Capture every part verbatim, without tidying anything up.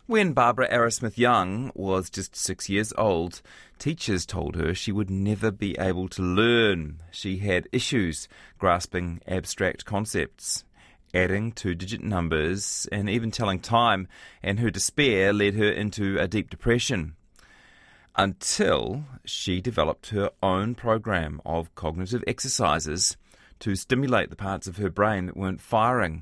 When Barbara Arrowsmith-Young was just six years old, teachers told her she would never be able to learn. She had issues grasping abstract concepts, adding two-digit numbers, and even telling time, and her despair led her into a deep depression. Until she developed her own program of cognitive exercises to stimulate the parts of her brain that weren't firing.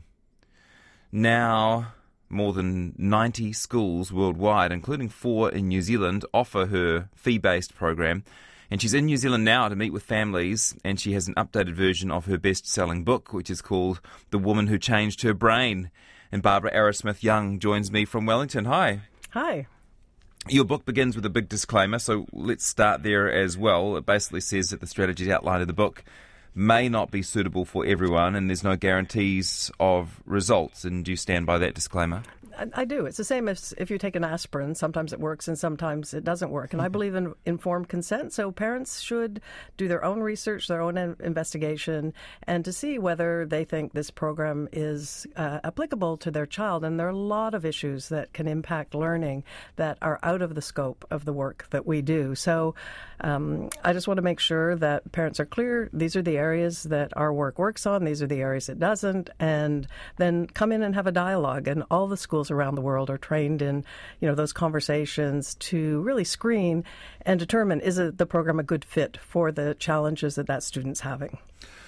Now, more than ninety schools worldwide, including four in New Zealand, offer her fee-based program. And she's in New Zealand now to meet with families, and she has an updated version of her best-selling book, which is called The Woman Who Changed Her Brain. And Barbara Arrowsmith-Young joins me from Wellington. Hi. Hi. Your book begins with a big disclaimer, so let's start there as well. It basically says that the strategies outlined in the book may not be suitable for everyone, and there's no guarantees of results. And do you stand by that disclaimer? I do. It's the same as if you take an aspirin. Sometimes it works and sometimes it doesn't work. And I believe in informed consent. So parents should do their own research, their own investigation, and to see whether they think this program is uh, applicable to their child. And there are a lot of issues that can impact learning that are out of the scope of the work that we do. So um, I just want to make sure that parents are clear. These are the areas that our work works on. These are the areas it doesn't. And then come in and have a dialogue. And all the schools around the world are trained in, you know, those conversations to really screen and determine, is it the program a good fit for the challenges that that student's having?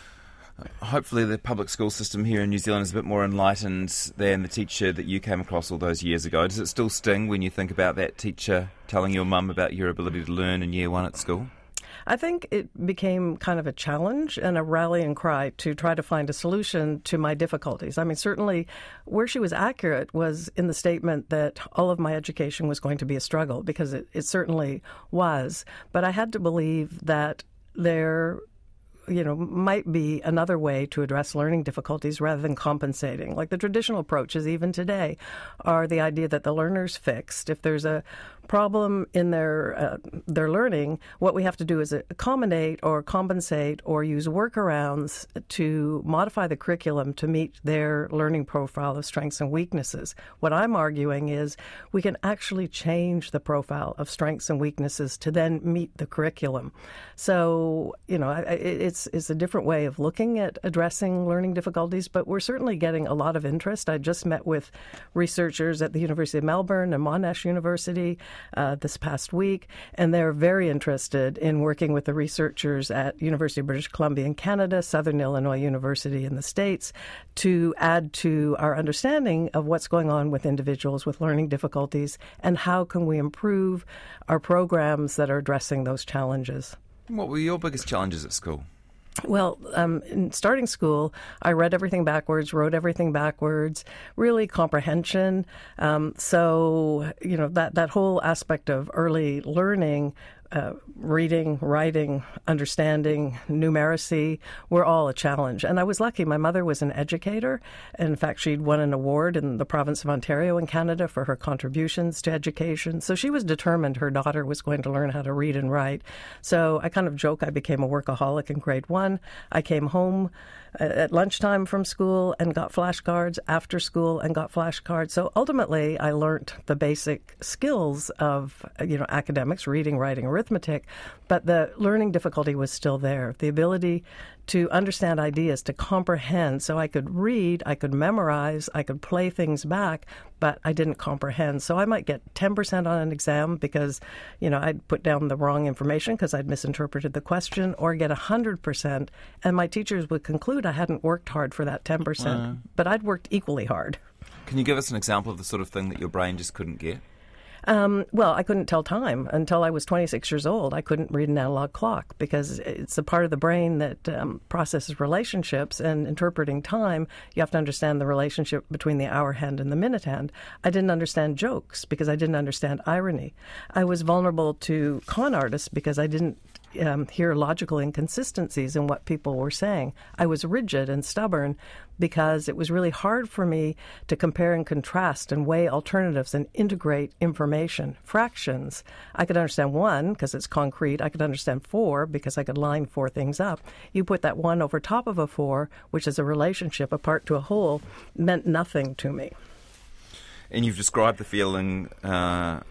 Hopefully the public school system here in New Zealand is a bit more enlightened than the teacher that you came across all those years ago. Does it still sting when you think about that teacher telling your mum about your ability to learn in year one at school? I think it became kind of a challenge and a rallying cry to try to find a solution to my difficulties. I mean, certainly where she was accurate was in the statement that all of my education was going to be a struggle, because it, it certainly was. But I had to believe that there you know, might be another way to address learning difficulties rather than compensating. Like the traditional approaches, even today, are the idea that the learner's fixed. If there's a problem in their uh, their learning, what we have to do is accommodate or compensate or use workarounds to modify the curriculum to meet their learning profile of strengths and weaknesses. What I'm arguing is we can actually change the profile of strengths and weaknesses to then meet the curriculum. So, you know, it's it's a different way of looking at addressing learning difficulties, but we're certainly getting a lot of interest. I just met with researchers at the University of Melbourne and Monash University Uh, this past week, and they're very interested in working with the researchers at University of British Columbia in Canada, Southern Illinois University in the States, to add to our understanding of what's going on with individuals with learning difficulties and how can we improve our programs that are addressing those challenges. What were your biggest challenges at school? Well, um, in starting school, I read everything backwards, wrote everything backwards, really comprehension. Um, so, you know, that, that whole aspect of early learning, uh, reading, writing, understanding, numeracy, were all a challenge. And I was lucky. My mother was an educator. In fact, she'd won an award in the province of Ontario in Canada for her contributions to education. So she was determined her daughter was going to learn how to read and write. So I kind of joke I became a workaholic in grade one. I came home at lunchtime from school and got flashcards, after school and got flashcards. So ultimately, I learned the basic skills of, you know, academics, reading, writing, arithmetic, but the learning difficulty was still there. The ability to understand ideas, to comprehend. So I could read, I could memorize, I could play things back, but I didn't comprehend. So I might get ten percent on an exam because, you know, I'd put down the wrong information because I'd misinterpreted the question, or get one hundred percent, and my teachers would conclude I hadn't worked hard for that ten percent, wow. But I'd worked equally hard. Can you give us an example of the sort of thing that your brain just couldn't get? Um, well, I couldn't tell time until I was twenty-six years old. I couldn't read an analog clock because it's a part of the brain that um, processes relationships, and interpreting time, you have to understand the relationship between the hour hand and the minute hand. I didn't understand jokes because I didn't understand irony. I was vulnerable to con artists because I didn't Um, hear logical inconsistencies in what people were saying. I was rigid and stubborn because it was really hard for me to compare and contrast and weigh alternatives and integrate information. Fractions, I could understand one because it's concrete. I could understand four because I could line four things up. You put that one over top of a four, which is a relationship, a part to a whole, meant nothing to me. And you've described the feeling uh,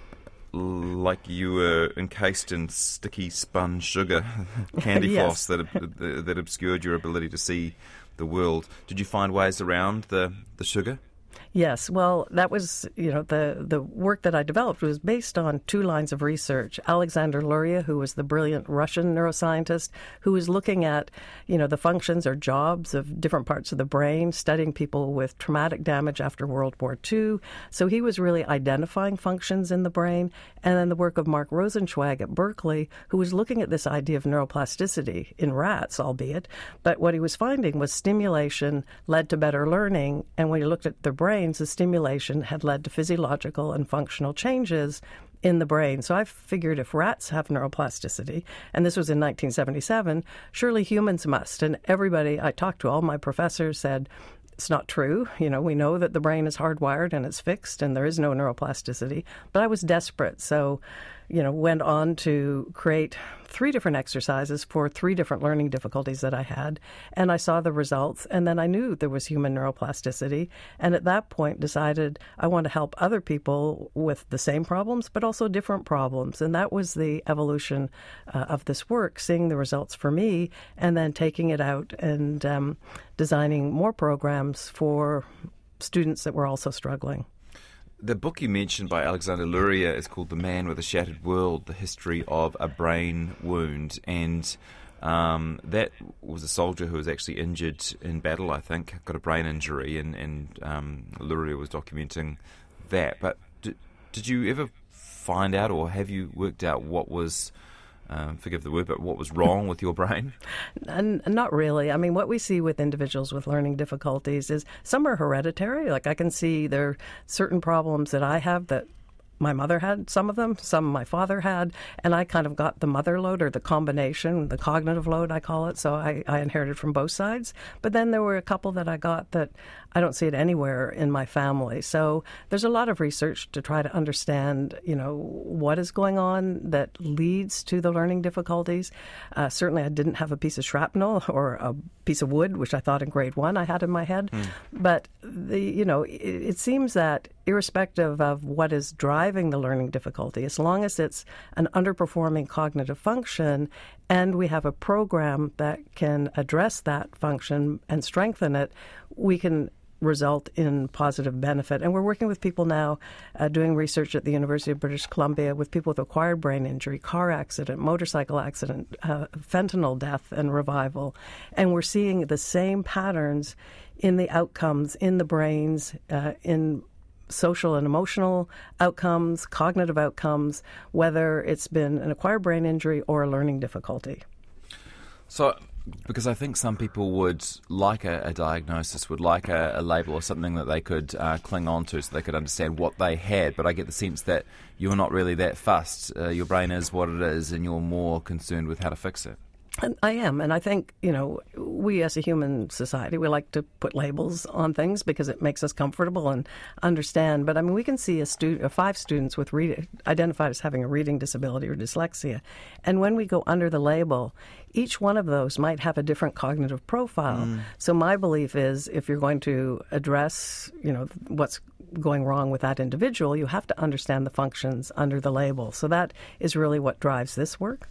like you were encased in sticky spun sugar, candy Yes. floss that that obscured your ability to see the world. Did you find ways around the, the sugar? Yes, well, that was, you know, the, the work that I developed was based on two lines of research. Alexander Luria, who was the brilliant Russian neuroscientist, who was looking at, you know, the functions or jobs of different parts of the brain, studying people with traumatic damage after World War Two. So he was really identifying functions in the brain. And then the work of Mark Rosenzweig at Berkeley, who was looking at this idea of neuroplasticity in rats, albeit. But what he was finding was stimulation led to better learning. And when you looked at their brains, the stimulation had led to physiological and functional changes in the brain. So I figured if rats have neuroplasticity, and this was in nineteen seventy-seven, surely humans must. And everybody I talked to, all my professors said, it's not true. You know, we know that the brain is hardwired and it's fixed and there is no neuroplasticity. But I was desperate. So, you know, went on to create three different exercises for three different learning difficulties that I had. And I saw the results. And then I knew there was human neuroplasticity. And at that point decided I want to help other people with the same problems, but also different problems. And that was the evolution uh, of this work, seeing the results for me and then taking it out and um, designing more programs for students that were also struggling. The book you mentioned by Alexander Luria is called The Man with a Shattered World, The History of a Brain Wound. And um, that was a soldier who was actually injured in battle, I think, got a brain injury, and, and um, Luria was documenting that. But did, did you ever find out, or have you worked out what was... Um, forgive the word, but what was wrong with your brain? And not really. I mean, what we see with individuals with learning difficulties is some are hereditary. Like I can see there are certain problems that I have that my mother had, some of them, some my father had, and I kind of got the mother load or the combination, the cognitive load, I call it. So I, I inherited from both sides. But then there were a couple that I got that I don't see it anywhere in my family. So there's a lot of research to try to understand, you know, what is going on that leads to the learning difficulties. Uh, certainly I didn't have a piece of shrapnel or a piece of wood, which I thought in grade one I had in my head. Mm. But, the, you know, it, it seems that irrespective of what is driving the learning difficulty, as long as it's an underperforming cognitive function and we have a program that can address that function and strengthen it, we can result in positive benefit. And we're working with people now uh, doing research at the University of British Columbia with people with acquired brain injury, car accident, motorcycle accident, uh, fentanyl death and revival. And we're seeing the same patterns in the outcomes, in the brains, uh, in social and emotional outcomes, cognitive outcomes, whether it's been an acquired brain injury or a learning difficulty. So, because I think some people would like a, a diagnosis, would like a, a label or something that they could uh, cling on to so they could understand what they had, but I get the sense that you're not really that fussed. Uh, your brain is what it is and you're more concerned with how to fix it. And I am, and I think, you know, we as a human society, we like to put labels on things because it makes us comfortable and understand. But, I mean, we can see a stu- uh, five students with read- identified as having a reading disability or dyslexia. And when we go under the label, each one of those might have a different cognitive profile. Mm. So my belief is if you're going to address, you know, what's going wrong with that individual, you have to understand the functions under the label. So that is really what drives this work.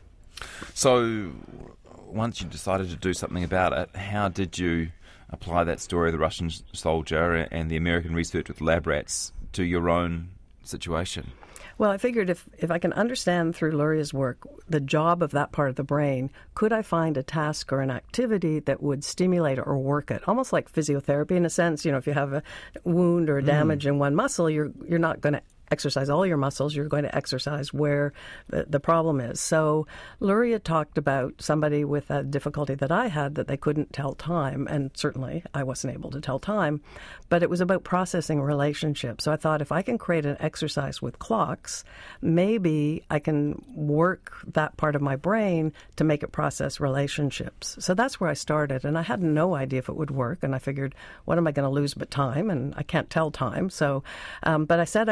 So, once you decided to do something about it, how did you apply that story of the Russian soldier and the American research with lab rats to your own situation? Well, I figured if, if I can understand through Luria's work the job of that part of the brain, could I find a task or an activity that would stimulate or work it? Almost like physiotherapy in a sense. You know, if you have a wound or damage mm. in one muscle, you're you're not going to exercise all your muscles, you're going to exercise where the, the problem is. So Luria talked about somebody with a difficulty that I had that they couldn't tell time, and certainly I wasn't able to tell time, but it was about processing relationships. So I thought if I can create an exercise with clocks, maybe I can work that part of my brain to make it process relationships. So that's where I started, and I had no idea if it would work, and I figured, what am I going to lose but time? And I can't tell time. So, um, but I set out to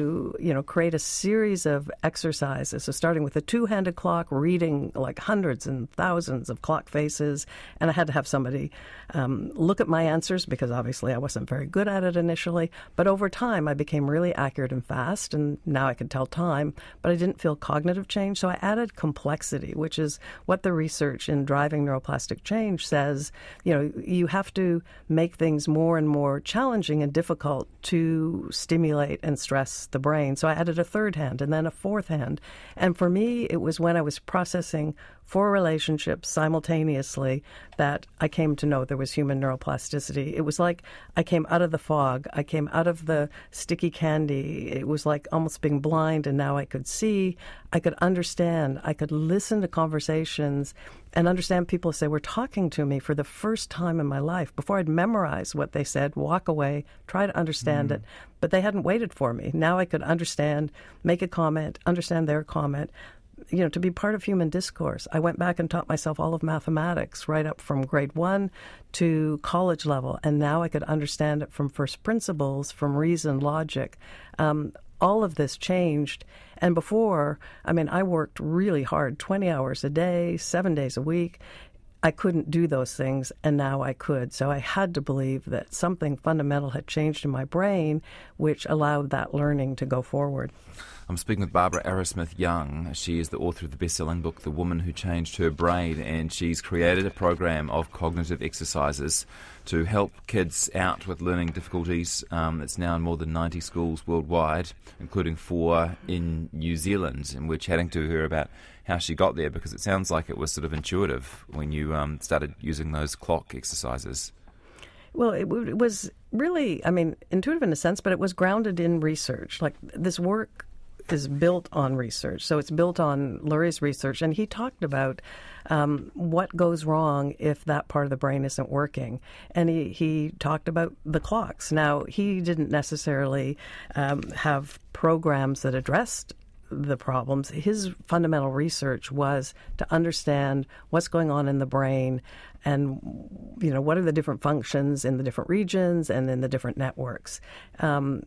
to, you know, create a series of exercises. So starting with a two-handed clock, reading like hundreds and thousands of clock faces, and I had to have somebody um, look at my answers because obviously I wasn't very good at it initially. But over time, I became really accurate and fast, and now I could tell time, but I didn't feel cognitive change. So I added complexity, which is what the research in driving neuroplastic change says. You know, you have to make things more and more challenging and difficult to stimulate and stress the brain. So I added a third hand and then a fourth hand. And for me, it was when I was processing four relationships simultaneously that I came to know there was human neuroplasticity. It was like I came out of the fog. I came out of the sticky candy. It was like almost being blind, and now I could see. I could understand. I could listen to conversations and understand people say, were talking to me for the first time in my life. Before I'd memorize what they said, walk away, try to understand mm. it. But they hadn't waited for me. Now I could understand, make a comment, understand their comment. You know, to be part of human discourse. I went back and taught myself all of mathematics right up from grade one to college level, and now I could understand it from first principles, from reason, logic. Um, all of this changed. And before, I mean, I worked really hard, twenty hours a day, seven days a week. I couldn't do those things, and now I could. So I had to believe that something fundamental had changed in my brain, which allowed that learning to go forward. I'm speaking with Barbara Arrowsmith-Young. She is the author of the best-selling book, The Woman Who Changed Her Brain, and she's created a program of cognitive exercises to help kids out with learning difficulties. Um, it's now in more than ninety schools worldwide, including four in New Zealand, and we're chatting to her about how she got there, because it sounds like it was sort of intuitive when you um, started using those clock exercises. Well, it, it was really, I mean, intuitive in a sense, but it was grounded in research. Like, this work is built on research. So it's built on Lurie's research. And he talked about um, what goes wrong if that part of the brain isn't working. And he, he talked about the clocks. Now, he didn't necessarily um, have programs that addressed the problems. His fundamental research was to understand what's going on in the brain and, you know, what are the different functions in the different regions and in the different networks. Um,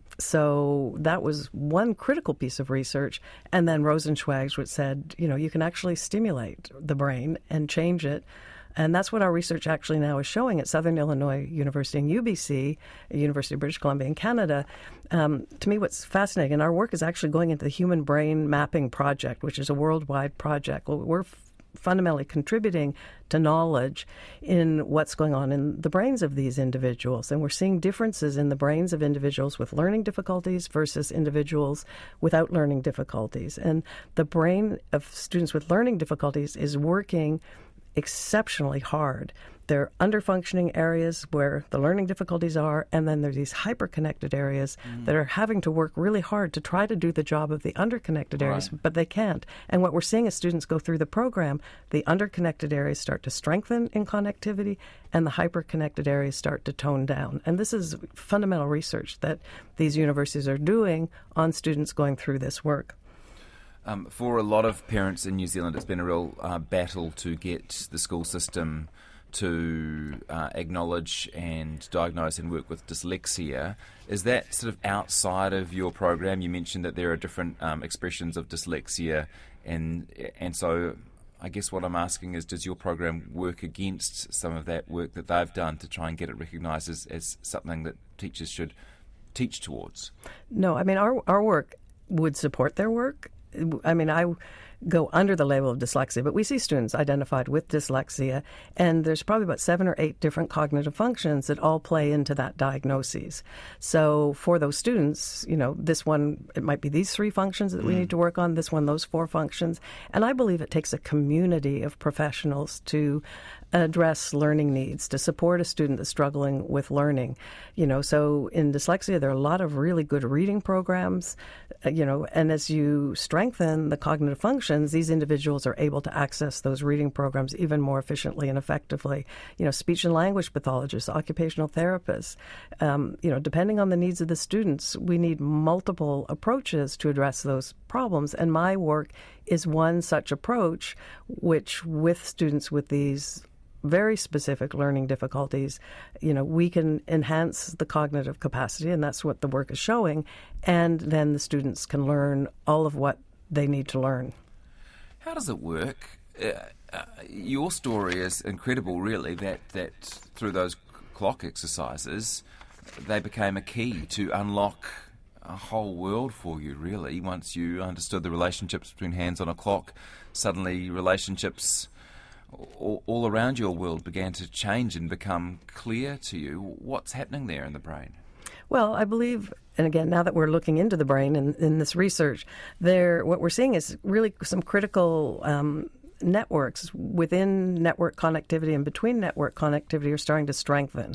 so that was one critical piece of research. And then Rosenzweig, which said, you know, you can actually stimulate the brain and change it. And that's what our research actually now is showing at Southern Illinois University and U B C, University of British Columbia in Canada. Um, to me, what's fascinating, and our work is actually going into the Human Brain Mapping Project, which is a worldwide project. Well, we're f- fundamentally contributing to knowledge in what's going on in the brains of these individuals. And we're seeing differences in the brains of individuals with learning difficulties versus individuals without learning difficulties. And the brain of students with learning difficulties is working exceptionally hard. There are underfunctioning areas where the learning difficulties are, and then there's these hyperconnected areas mm. that are having to work really hard to try to do the job of the underconnected areas, right. but they can't. And what we're seeing as students go through the program, the underconnected areas start to strengthen in connectivity, and the hyperconnected areas start to tone down. And this is fundamental research that these universities are doing on students going through this work. Um, for a lot of parents in New Zealand, it's been a real uh, battle to get the school system to uh, acknowledge and diagnose and work with dyslexia. Is that sort of outside of your program? You mentioned that there are different um, expressions of dyslexia, and and so I guess what I'm asking is, does your program work against some of that work that they've done to try and get it recognised as, as something that teachers should teach towards? No, I mean, our our work would support their work. I mean, I go under the label of dyslexia, but we see students identified with dyslexia, and there's probably about seven or eight different cognitive functions that all play into that diagnosis. So for those students, you know, this one, it might be these three functions that we need to work on, this one, those four functions. And I believe it takes a community of professionals to address learning needs, to support a student that's struggling with learning. You know, so in dyslexia, there are a lot of really good reading programs, uh, you know, and as you strengthen the cognitive functions, these individuals are able to access those reading programs even more efficiently and effectively. You know, speech and language pathologists, occupational therapists, um, you know, depending on the needs of the students, we need multiple approaches to address those problems. And my work is one such approach, which with students with these very specific learning difficulties, you know, we can enhance the cognitive capacity, and that's what the work is showing, and then the students can learn all of what they need to learn. How does it work? Uh, uh, your story is incredible, really, that, that through those clock exercises, they became a key to unlock a whole world for you, really. Once you understood the relationships between hands on a clock, suddenly relationships all, all around your world began to change and become clear to you. What's happening there in the brain? Well, I believe, and again, now that we're looking into the brain in, in this research, there, what we're seeing is really some critical um, networks within network connectivity and between network connectivity are starting to strengthen.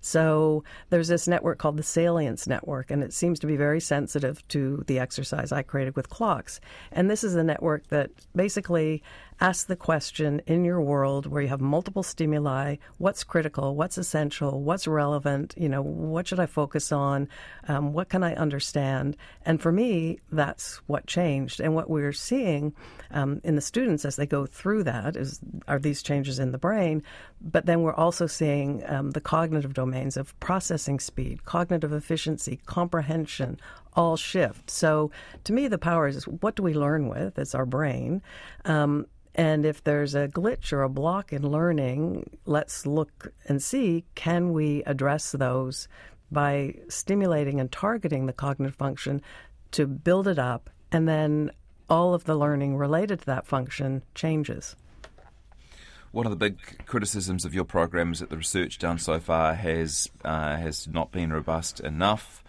So there's this network called the Salience Network, and it seems to be very sensitive to the exercise I created with clocks. And this is a network that basically asks the question in your world where you have multiple stimuli, what's critical, what's essential, what's relevant, you know, what should I focus on, um, what can I understand? And for me, that's what changed. And what we're seeing um, in the students as they go through that is are these changes in the brain, but then we're also seeing um, the cognitive domains of processing speed, cognitive efficiency, comprehension, all shift. So to me, the power is what do we learn with? It's our brain. Um, and if there's a glitch or a block in learning, let's look and see, can we address those by stimulating and targeting the cognitive function to build it up, and then all of the learning related to that function changes. One of the big criticisms of your program is that the research done so far has uh, has not been robust enough.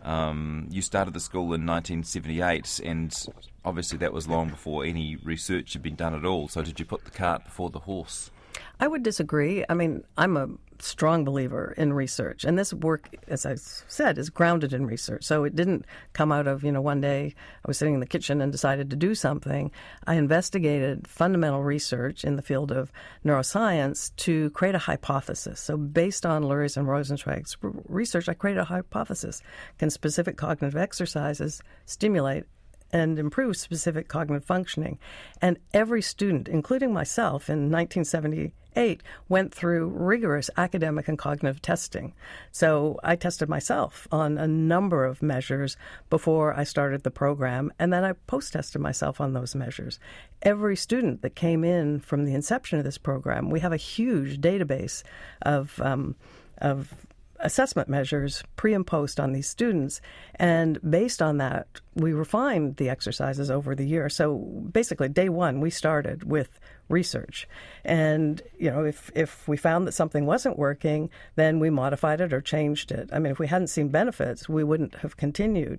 Um, you started the school in nineteen seventy-eight, and obviously that was long before any research had been done at all. So did you put the cart before the horse? I would disagree. I mean, I'm a strong believer in research, and this work, as I said, is grounded in research. So it didn't come out of, you know, one day I was sitting in the kitchen and decided to do something. I investigated fundamental research in the field of neuroscience to create a hypothesis. So based on Lurie's and Rosenzweig's research, I created a hypothesis. Can specific cognitive exercises stimulate and improve specific cognitive functioning? And every student, including myself in nineteen seventy-eight, went through rigorous academic and cognitive testing. So I tested myself on a number of measures before I started the program, and then I post-tested myself on those measures. Every student that came in from the inception of this program, we have a huge database of um, of assessment measures pre and post on these students, and based on that we refined the exercises over the year. So basically day one we started with research, and you know if if we found that something wasn't working, then we modified it or changed it. I mean, if we hadn't seen benefits, we wouldn't have continued.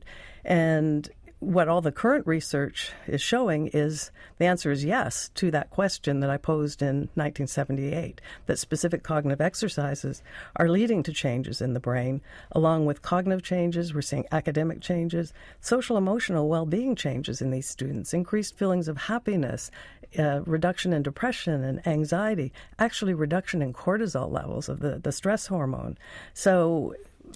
And what all the current research is showing is the answer is yes to that question that I posed in nineteen seventy-eight, that specific cognitive exercises are leading to changes in the brain. Along with cognitive changes, we're seeing academic changes, social emotional well-being changes in these students, increased feelings of happiness, uh, reduction in depression and anxiety, actually reduction in cortisol levels of the, the stress hormone. So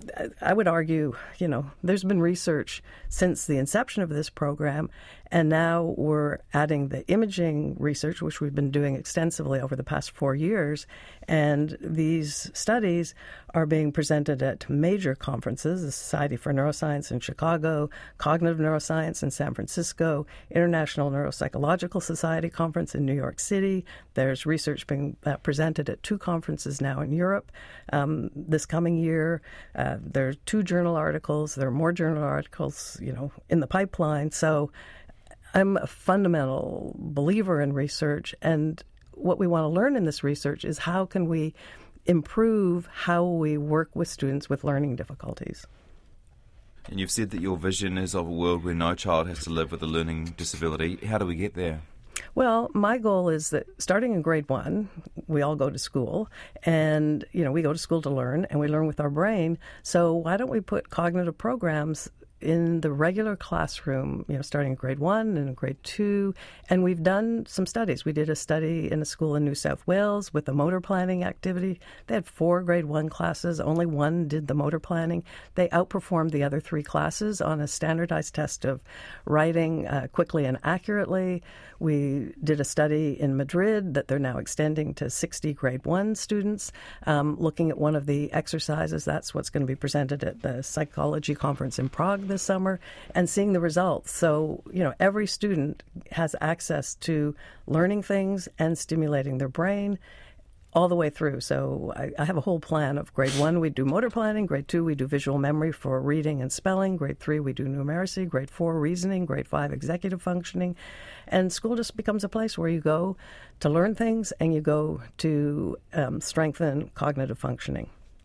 I would argue, you know, there's been research since the inception of this program, and now we're adding the imaging research, which we've been doing extensively over the past four years, and these studies are being presented at major conferences, the Society for Neuroscience in Chicago, Cognitive Neuroscience in San Francisco, International Neuropsychological Society Conference in New York City. There's research being uh, presented at two conferences now in Europe. Um, this coming year, uh, there are two journal articles. There are more journal articles, you know, in the pipeline. So I'm a fundamental believer in research, and what we want to learn in this research is how can we improve how we work with students with learning difficulties. And you've said that your vision is of a world where no child has to live with a learning disability. How do we get there? Well, my goal is that starting in grade one, we all go to school, and, you know, we go to school to learn, and we learn with our brain. So why don't we put cognitive programs in the regular classroom, you know, starting in grade one and grade two. And we've done some studies. We did a study in a school in New South Wales with a motor planning activity. They had four grade one classes. Only one did the motor planning. They outperformed the other three classes on a standardized test of writing uh, quickly and accurately. We did a study in Madrid that they're now extending to sixty grade one students, um, looking at one of the exercises. That's what's going to be presented at the psychology conference in Prague this summer, and seeing the results. So, you know, every student has access to learning things and stimulating their brain all the way through. So I, I have a whole plan of grade one, we do motor planning. Grade two, we do visual memory for reading and spelling. Grade three, we do numeracy. Grade four, reasoning. Grade five, executive functioning. And school just becomes a place where you go to learn things and you go to um, strengthen cognitive functioning.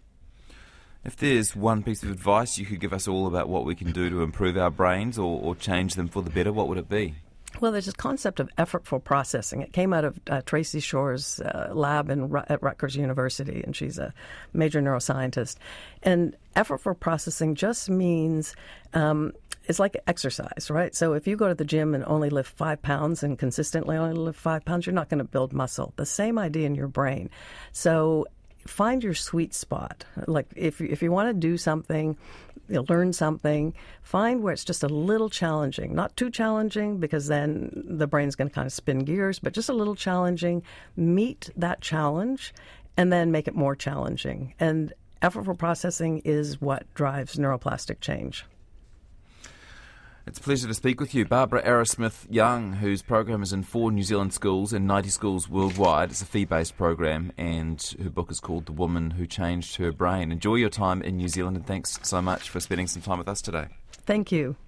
If there's one piece of advice you could give us all about what we can do to improve our brains or, or change them for the better, what would it be? Well, there's this concept of effortful processing. It came out of uh, Tracy Shore's uh, lab in, at Rutgers University, and she's a major neuroscientist. And effortful processing just means um, it's like exercise, right? So if you go to the gym and only lift five pounds and consistently only lift five pounds, you're not going to build muscle. The same idea in your brain. So find your sweet spot. Like if if you want to do something, you know, learn something, find where it's just a little challenging. Not too challenging, because then the brain's going to kind of spin gears, but just a little challenging. Meet that challenge and then make it more challenging. And effortful processing is what drives neuroplastic change. It's a pleasure to speak with you. Barbara Arrowsmith-Young, whose program is in four New Zealand schools and ninety schools worldwide. It's a fee-based program, and her book is called The Woman Who Changed Her Brain. Enjoy your time in New Zealand, and thanks so much for spending some time with us today. Thank you.